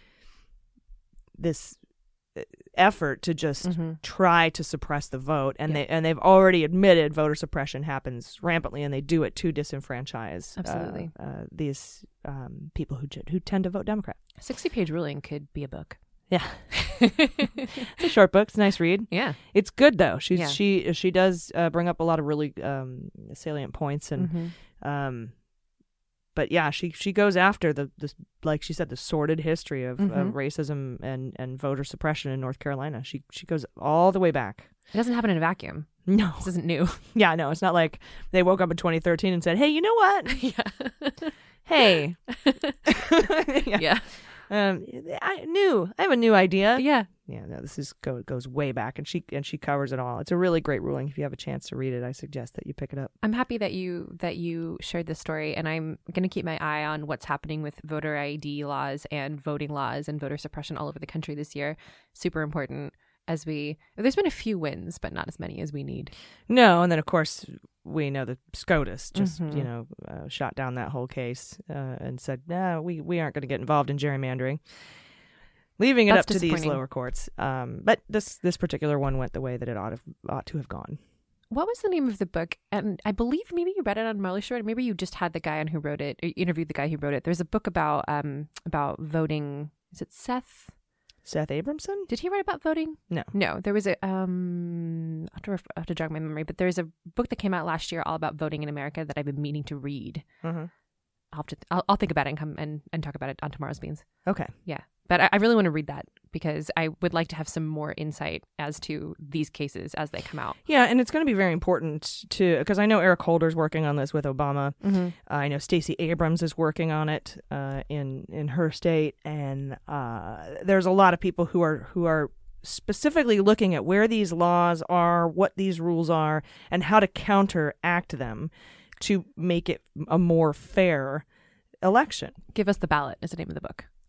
this effort to just mm-hmm. try to suppress the vote, and yeah. they and they've already admitted voter suppression happens rampantly, and they do it to disenfranchise absolutely uh, uh, these um, people who who tend to vote Democrat. A sixty-page ruling could be a book. Yeah. It's a short book. It's a nice read. Yeah. It's good, though. She's, yeah. She she does uh, bring up a lot of really um, salient points. and mm-hmm. um, But yeah, she she goes after, the this, like she said, the sordid history of, mm-hmm. of racism and, and voter suppression in North Carolina. She she goes all the way back. It doesn't happen in a vacuum. No. This isn't new. Yeah, no. It's not like they woke up in twenty thirteen and said, hey, you know what? yeah. Hey. yeah. yeah. Um, I knew. I have a new idea. Yeah, yeah. No, this is go, goes way back, and she and she covers it all. It's a really great ruling. If you have a chance to read it, I suggest that you pick it up. I'm happy that you that you shared this story, and I'm going to keep my eye on what's happening with voter I D laws and voting laws and voter suppression all over the country this year. Super important. As we, there's been a few wins, but not as many as we need. No, and then of course we know that SCOTUS just mm-hmm. you know uh, shot down that whole case uh, and said, "Nah, we we aren't going to get involved in gerrymandering," leaving it That's up to these lower courts. Um, but this this particular one went the way that it ought to ought to have gone. What was the name of the book? And I believe maybe you read it on Marley Short. Maybe you just had the guy on who wrote it, or interviewed the guy who wrote it. There's a book about um about voting. Is it Seth? Seth Abramson? Did he write about voting? No. No. There was a, um, I have to, ref- I have to jog my memory, but there's a book that came out last year all about voting in America that I've been meaning to read. Mm-hmm. I'll have to, I'll, I'll think about it and come and, and talk about it on tomorrow's Beans. Okay. Yeah. But I, I really want to read that because I would like to have some more insight as to these cases as they come out. Yeah, and it's going to be very important to, because I know Eric Holder's working on this with Obama. Mm-hmm. Uh, I know Stacey Abrams is working on it uh, in in her state, and uh, there's a lot of people who are who are specifically looking at where these laws are, what these rules are, and how to counteract them to make it a more fair election. Give Us the Ballot is the name of the book.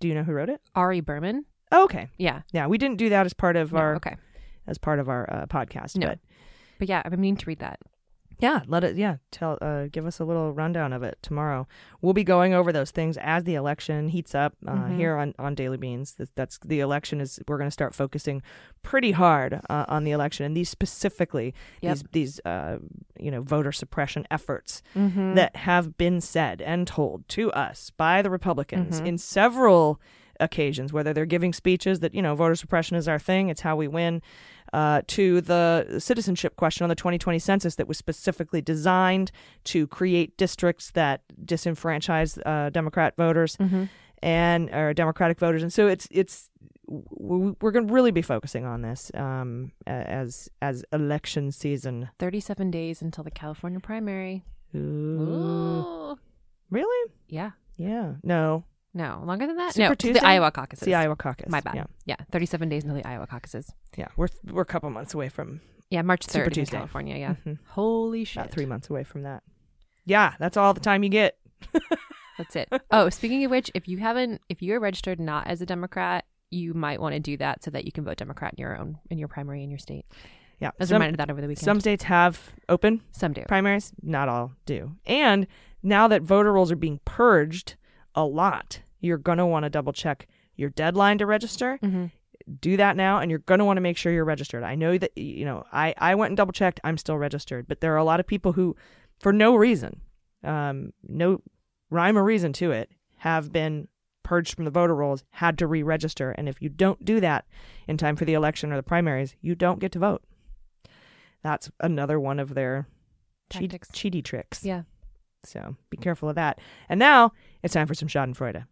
Do you know who wrote it? Ari Berman. Oh, okay. Yeah. Yeah, we didn't do that as part of No, our okay. as part of our uh, podcast. No. But But yeah, I've been meaning to read that. yeah, let it. Yeah, tell. Uh, give us a little rundown of it tomorrow. We'll be going over those things as the election heats up uh, Mhm. here on, on Daily Beans. That, that's the election is. We're going to start focusing pretty hard uh, on the election and these specifically Yep. these these uh, you know voter suppression efforts Mhm. that have been said and told to us by the Republicans Mhm. in several occasions, whether they're giving speeches that, you know, voter suppression is our thing, it's how we win, uh, to the citizenship question on the twenty twenty census that was specifically designed to create districts that disenfranchise uh, Democrat voters Mhm. and or Democratic voters. And so it's it's w- we're going to really be focusing on this um, a- as as election season. thirty-seven days until the California primary. Ooh. Ooh. Really? Yeah. Yeah. No. No, longer than that? Super no, Tuesday? the Iowa caucuses. It's the Iowa caucus. My bad. Yeah. Yeah, thirty-seven days until the Iowa caucuses. Yeah, we're we're a couple months away from Yeah, March Super third in Tuesday. California. Yeah. Mhm. Holy shit. About three months away from that. Yeah, that's all the time you get. That's it. Oh, speaking of which, if you haven't, if you are registered not as a Democrat, you might want to do that so that you can vote Democrat in your own, in your primary in your state. Yeah, I was some- reminded of that over the weekend. Some states have open Some do. primaries. Not all do. And now that voter rolls are being purged a lot, you're going to want to double check your deadline to register. Mhm. Do that now, and you're going to want to make sure you're registered. I know that, you know, I, I went and double checked. I'm still registered. But there are a lot of people who, for no reason, um, no rhyme or reason to it, have been purged from the voter rolls, had to re-register. And if you don't do that in time for the election or the primaries, you don't get to vote. That's another one of their cheat, Tactics. cheaty tricks. Yeah. So be careful of that. And now it's time for some Schadenfreude.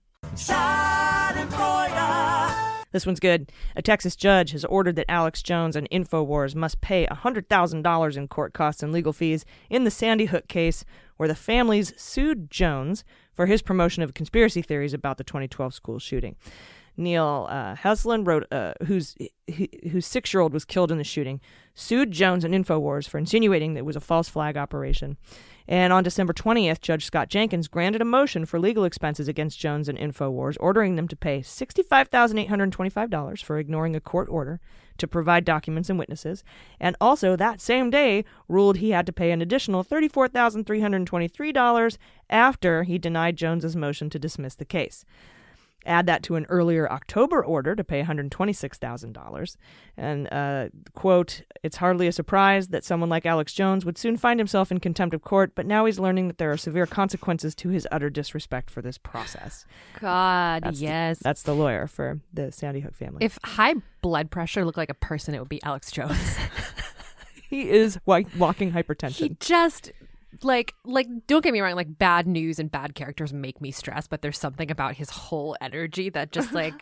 This one's good. A Texas judge has ordered that Alex Jones and InfoWars must pay one hundred thousand dollars in court costs and legal fees in the Sandy Hook case, where the families sued Jones for his promotion of conspiracy theories about the twenty twelve school shooting. Neil uh, Heslin, wrote, uh, whose whose six-year-old was killed in the shooting, sued Jones and InfoWars for insinuating that it was a false flag operation. And on December twentieth, Judge Scott Jenkins granted a motion for legal expenses against Jones and InfoWars, ordering them to pay sixty-five thousand eight hundred twenty-five dollars for ignoring a court order to provide documents and witnesses, and also that same day ruled he had to pay an additional thirty-four thousand three hundred twenty-three dollars after he denied Jones's motion to dismiss the case. Add that to an earlier October order to pay one hundred twenty-six thousand dollars. And, uh, quote, it's hardly a surprise that someone like Alex Jones would soon find himself in contempt of court, but now he's learning that there are severe consequences to his utter disrespect for this process. God, That's yes. The, that's the lawyer for the Sandy Hook family. If high blood pressure looked like a person, it would be Alex Jones. He is wa- walking hypertension. He just... Like, like, don't get me wrong, like, bad news and bad characters make me stress, but there's something about his whole energy that just, like,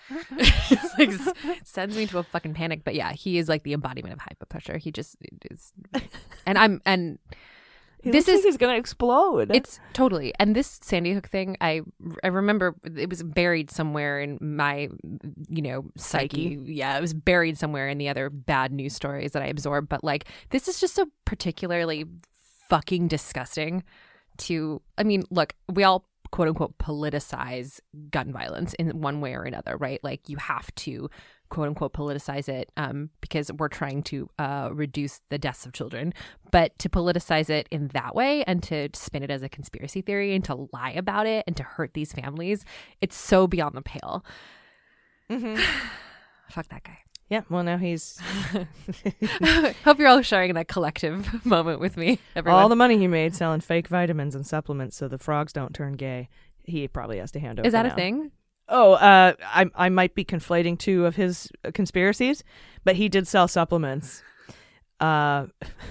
just, like s- sends me to a fucking panic. But yeah, he is, like, the embodiment of high blood pressure. He just is. And I'm, and He this looks is, like he's going to explode. it's totally, and this Sandy Hook thing, I, I remember it was buried somewhere in my, you know, psyche. Psyche. Yeah, it was buried somewhere in the other bad news stories that I absorbed. But, like, this is just so particularly fucking disgusting to, I mean, look, we all quote unquote politicize gun violence in one way or another, right? Like, you have to quote unquote politicize it um, because we're trying to uh, reduce the deaths of children. But to politicize it in that way and to spin it as a conspiracy theory and to lie about it and to hurt these families, it's so beyond the pale. Mm-hmm. Fuck that guy. Yeah, well, now he's... Hope you're all sharing that collective moment with me, everyone. All the money he made selling fake vitamins and supplements so the frogs don't turn gay, he probably has to hand over Is that now. a thing? Oh, uh, I I might be conflating two of his uh, conspiracies, but he did sell supplements. Uh,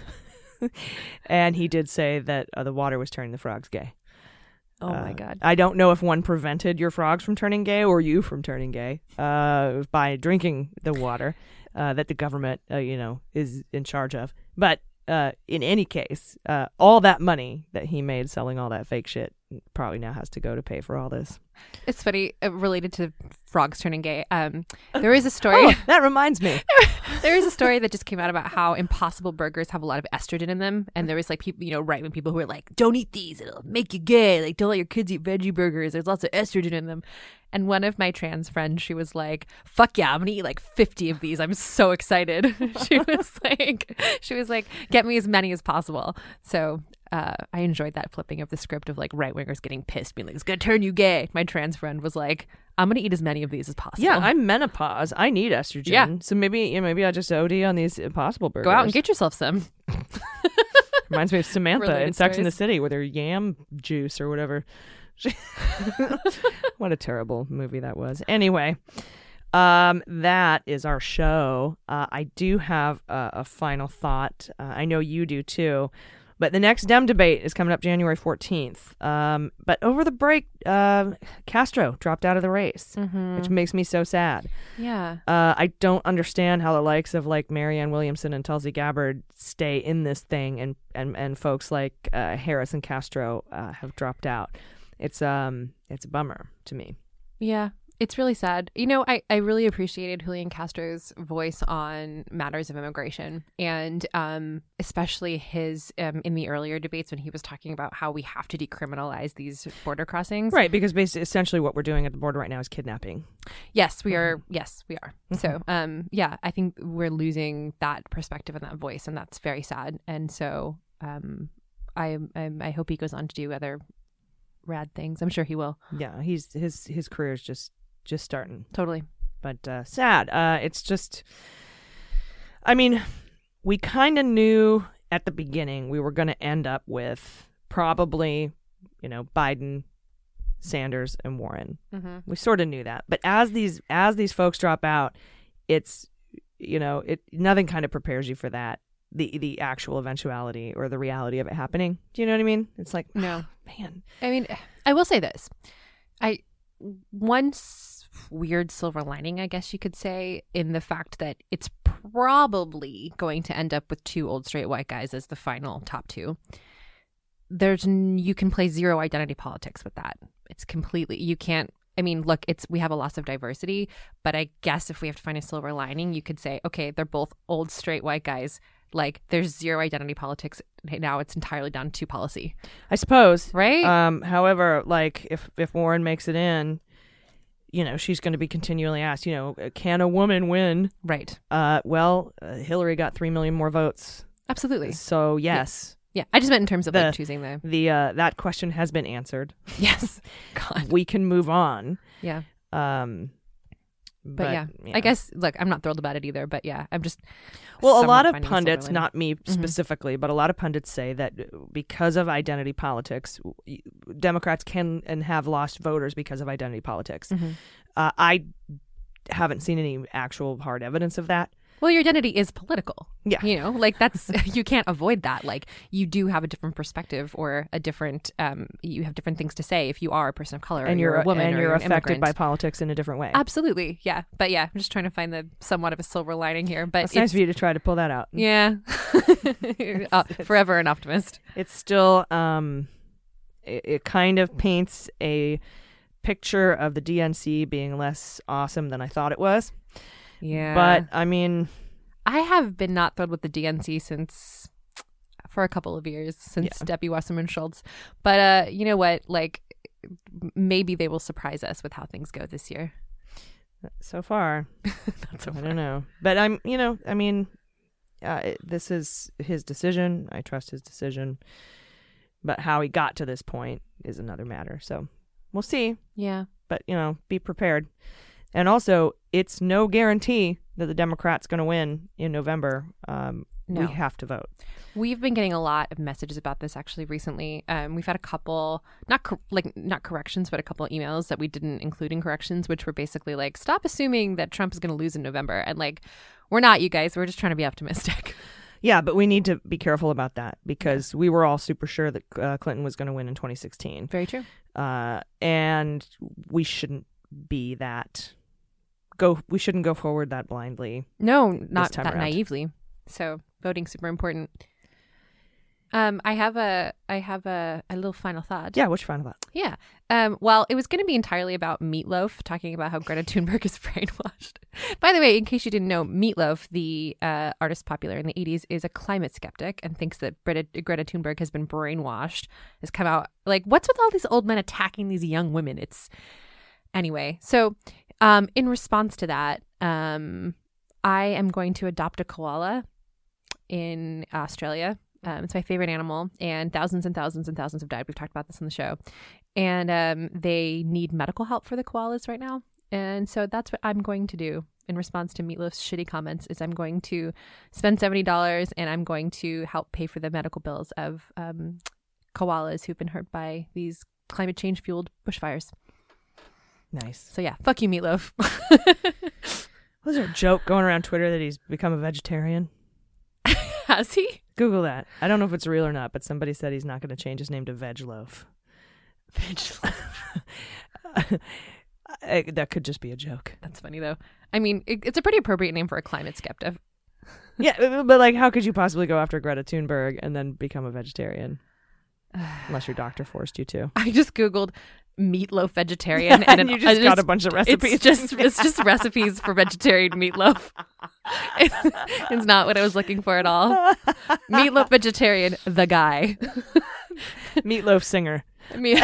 and he did say that uh, the water was turning the frogs gay. Oh, Uh, my God. I don't know if one prevented your frogs from turning gay or you from turning gay uh, by drinking the water uh, that the government, uh, you know, is in charge of. But uh, in any case, uh, all that money that he made selling all that fake shit probably now has to go to pay for all this. It's funny, uh, related to frogs turning gay. Um, there is a story. Oh, that reminds me. There is a story that just came out about how Impossible burgers have a lot of estrogen in them. And there was like people, you know, right wing people who were like, don't eat these, it'll make you gay. Like, don't let your kids eat veggie burgers. There's lots of estrogen in them. And one of my trans friends, she was like, fuck yeah, I'm going to eat like fifty of these. I'm so excited. She was like, she was like, get me as many as possible. So uh, I enjoyed that flipping of the script of like right wingers getting pissed, being like, it's going to turn you gay. My trans friend was like, I'm going to eat as many of these as possible. Yeah, I'm menopause. I need estrogen. Yeah. So maybe you know, maybe I just O D on these Impossible burgers. Go out and get yourself some. Reminds me of Samantha Related in Sex stories. and the City with her yam juice or whatever. What a terrible movie that was. Anyway, um, that is our show. Uh, I do have a, a final thought. Uh, I know you do too. But the next Dem debate is coming up January fourteenth. Um, but over the break, uh, Castro dropped out of the race, Mhm. which makes me so sad. Yeah. Uh, I don't understand how the likes of like Marianne Williamson and Tulsi Gabbard stay in this thing, and and, and folks like uh, Harris and Castro uh, have dropped out. It's um it's a bummer to me. Yeah, it's really sad. You know, I, I really appreciated Julian Castro's voice on matters of immigration, and um, especially his um, in the earlier debates when he was talking about how we have to decriminalize these border crossings. Right, because basically, essentially what we're doing at the border right now is kidnapping. Yes, we are. Yes, we are. So, um, yeah, I think we're losing that perspective and that voice, and that's very sad. And so, um, I I, I hope he goes on to do other rad things. I'm sure he will. Yeah, he's his his career is just just starting. Totally. But uh, sad. Uh, it's just, I mean, we kind of knew at the beginning we were going to end up with probably, you know, Biden, Sanders, and Warren. Mm-hmm. We sort of knew that. But as these as these folks drop out, it's, you know, it nothing kind of prepares you for that. The the actual eventuality or the reality of it happening. Do you know what I mean? It's like, no, man. I mean, I will say this. I one s- weird silver lining, I guess you could say, in the fact that it's probably going to end up with two old straight white guys as the final top two. There's n- you can play zero identity politics with that. It's completely you can't. I mean, look, it's we have a loss of diversity, but I guess if we have to find a silver lining, you could say, okay, they're both old straight white guys. Like, there's zero identity politics now. It's entirely down to policy. I suppose. Right? Um, however, like, if, if Warren makes it in, you know, she's going to be continually asked, you know, can a woman win? Right. Uh, well, uh, Hillary got three million more votes. Absolutely. So, yes. Yeah. yeah. I just meant in terms of, the, like, choosing the... the uh, that question has been answered. Yes. God. We can move on. Yeah. Um, But, but yeah. yeah, I guess, look, I'm not thrilled about it either, but yeah, I'm just. Well, a lot somewhat of finding pundits, silver lining. not me specifically, mm-hmm. but a lot of pundits say that because of identity politics, Democrats can and have lost voters because of identity politics. Mm-hmm. Uh, I haven't seen any actual hard evidence of that. Well, your identity is political. Yeah. You know, like that's, you can't avoid that. Like you do have a different perspective or a different, um, you have different things to say if you are a person of color and or you're, you're a woman and or you're, you're an affected immigrant. by politics in a different way. Absolutely. Yeah. But yeah, I'm just trying to find the somewhat of a silver lining here. But it's nice of you to try to pull that out. Yeah. uh, forever an optimist. It's still, um, it, it kind of paints a picture of the D N C being less awesome than I thought it was. Yeah. But I mean, I have been not thrilled with the D N C since for a couple of years, since yeah. Debbie Wasserman Schultz. But uh, you know what? Like, maybe they will surprise us with how things go this year. So far, Not so I far. don't know. But I'm, you know, I mean, uh, it, this is his decision. I trust his decision. But how he got to this point is another matter. So we'll see. Yeah. But, you know, be prepared. And also, it's no guarantee that the Democrat's going to win in November. Um, No. We have to vote. We've been getting a lot of messages about this actually recently. Um, we've had a couple, not cor- like not corrections, but a couple of emails that we didn't include in corrections, which were basically like, stop assuming that Trump is going to lose in November. And like, we're not, you guys. We're just trying to be optimistic. Yeah, but we need to be careful about that because we were all super sure that uh, Clinton was going to win in twenty sixteen. Very true. Uh, and we shouldn't be that. Go. We shouldn't go forward that blindly. No, not time that around. naively. So voting super important. Um, I have a, I have a, a little final thought. Yeah, which final thought? Yeah. Um, well, it was going to be entirely about Meatloaf, talking about how Greta Thunberg is brainwashed. By the way, in case you didn't know, Meatloaf, the uh, artist popular in the eighties, is a climate skeptic and thinks that Greta, Greta Thunberg has been brainwashed. Has come out like, what's with all these old men attacking these young women? It's anyway. So, um, in response to that, um, I am going to adopt a koala in Australia. Um, it's my favorite animal, and thousands and thousands and thousands have died. We've talked about this on the show. And um, they need medical help for the koalas right now. And so that's what I'm going to do in response to Meatloaf's shitty comments is I'm going to spend seventy dollars and I'm going to help pay for the medical bills of um, koalas who've been hurt by these climate change fueled bushfires. Nice. So yeah, fuck you, Meatloaf. Was there a joke going around Twitter that he's become a vegetarian? Has he? Google that. I don't know if it's real or not, but somebody said he's not going to change his name to Veg Loaf. Veg Loaf. That could just be a joke. That's funny, though. I mean, it, it's a pretty appropriate name for a climate skeptic. Yeah, but like, how could you possibly go after Greta Thunberg and then become a vegetarian? Unless your doctor forced you to. I just Googled meatloaf vegetarian, and, and you just got a bunch of recipes. It's just it's just recipes for vegetarian meatloaf. It's, it's not what I was looking for at all. Meatloaf vegetarian, the guy. Meatloaf singer. Me.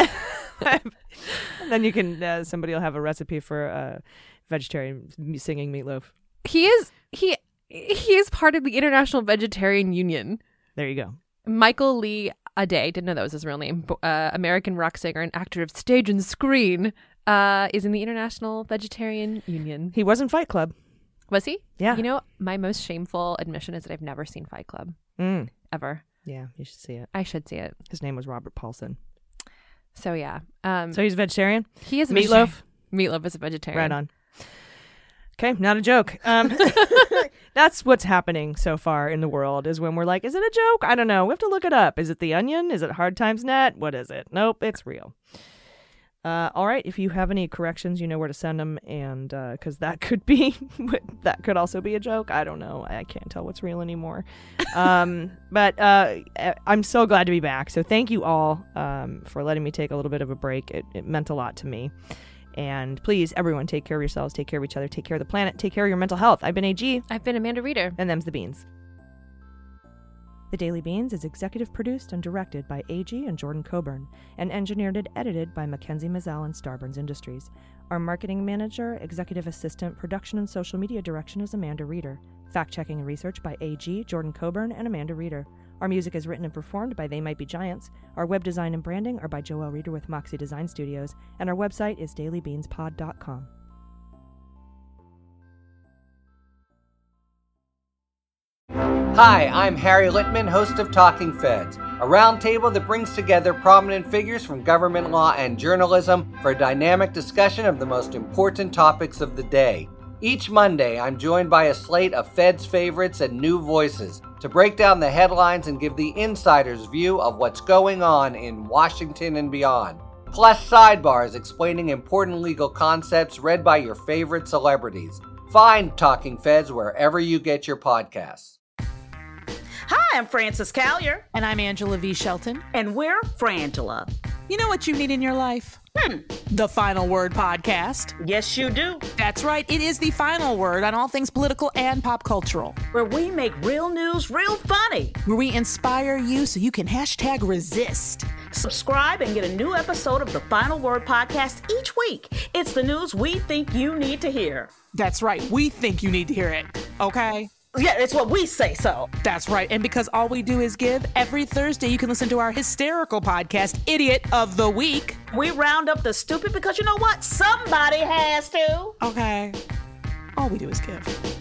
Then you can uh, somebody will have a recipe for uh, vegetarian singing meatloaf. He is he he is part of the International Vegetarian Union. There you go. Michael Lee Aday, didn't know that was his real name, uh, American rock singer and actor of stage and screen, uh, is in the International Vegetarian Union. He was in Fight Club. Was he? Yeah. You know, my most shameful admission is that I've never seen Fight Club. Mm. Ever. Yeah, you should see it. I should see it. His name was Robert Paulson. So, yeah. Um, so he's a vegetarian? He is a Meatloaf? Vegetarian. Meatloaf is a vegetarian. Right on. Okay, not a joke. Um, that's what's happening so far in the world is when we're like, is it a joke? I don't know. We have to look it up. Is it The Onion? Is it Hard Times Net? What is it? Nope, it's real. Uh, all right, if you have any corrections, you know where to send them, and because uh, that could be, that could also be a joke. I don't know. I can't tell what's real anymore. um, but uh, I'm so glad to be back. So thank you all um, for letting me take a little bit of a break. It, it meant a lot to me. And please, everyone, take care of yourselves, take care of each other, take care of the planet, take care of your mental health. I've been A G. I've been Amanda Reeder. And them's the Beans. The Daily Beans is executive produced and directed by A G and Jordan Coburn, and engineered and edited by Mackenzie Mazzell and Starburns Industries. Our marketing manager, executive assistant, production and social media direction is Amanda Reeder. Fact-checking and research by A G, Jordan Coburn, and Amanda Reeder. Our music is written and performed by They Might Be Giants. Our web design and branding are by Joelle Reeder with Moxie Design Studios, and our website is daily beans pod dot com. Hi, I'm Harry Littman, host of Talking Feds, a roundtable that brings together prominent figures from government law and journalism for a dynamic discussion of the most important topics of the day. Each Monday, I'm joined by a slate of Feds favorites and new voices to break down the headlines and give the insider's view of what's going on in Washington and beyond. Plus sidebars explaining important legal concepts read by your favorite celebrities. Find Talking Feds wherever you get your podcasts. Hi, I'm Frances Callier. And I'm Angela V. Shelton. And we're Frangela. You know what you need in your life? Hmm. The Final Word Podcast. Yes, you do. That's right. It is the final word on all things political and pop cultural. Where we make real news real funny. Where we inspire you so you can hashtag resist. Subscribe and get a new episode of the Final Word Podcast each week. It's the news we think you need to hear. That's right. We think you need to hear it. Okay? Yeah, it's what we say so. That's right. And because all we do is give, every Thursday you can listen to our hysterical podcast, Idiot of the Week. We round up the stupid because you know what? Somebody has to. Okay. All we do is give.